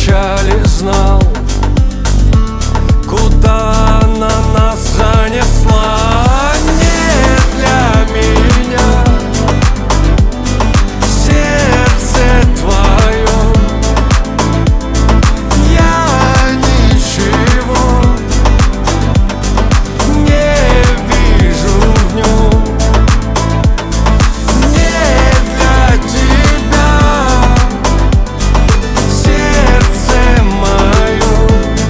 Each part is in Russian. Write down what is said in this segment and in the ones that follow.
печали знал, куда она нас занесла. Не для меня сердце твое, я ничего не вижу в нем. Не для тебя сердце мое,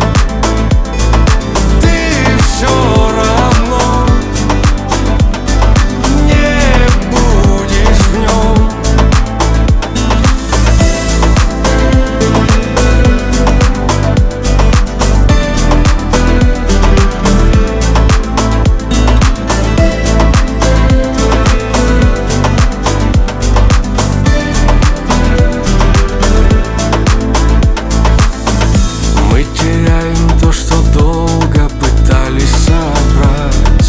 ты все равно не будешь в нем. Мы теряем то, что долго пытались собрать.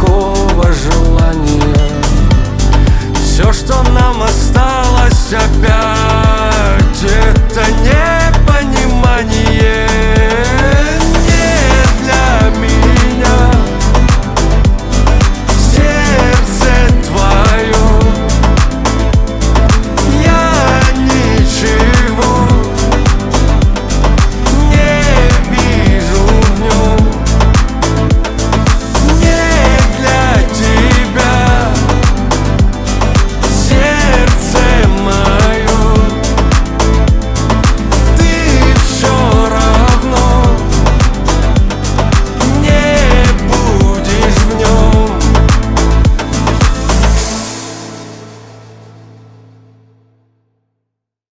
Никакого желания. Все, что нам осталось, опять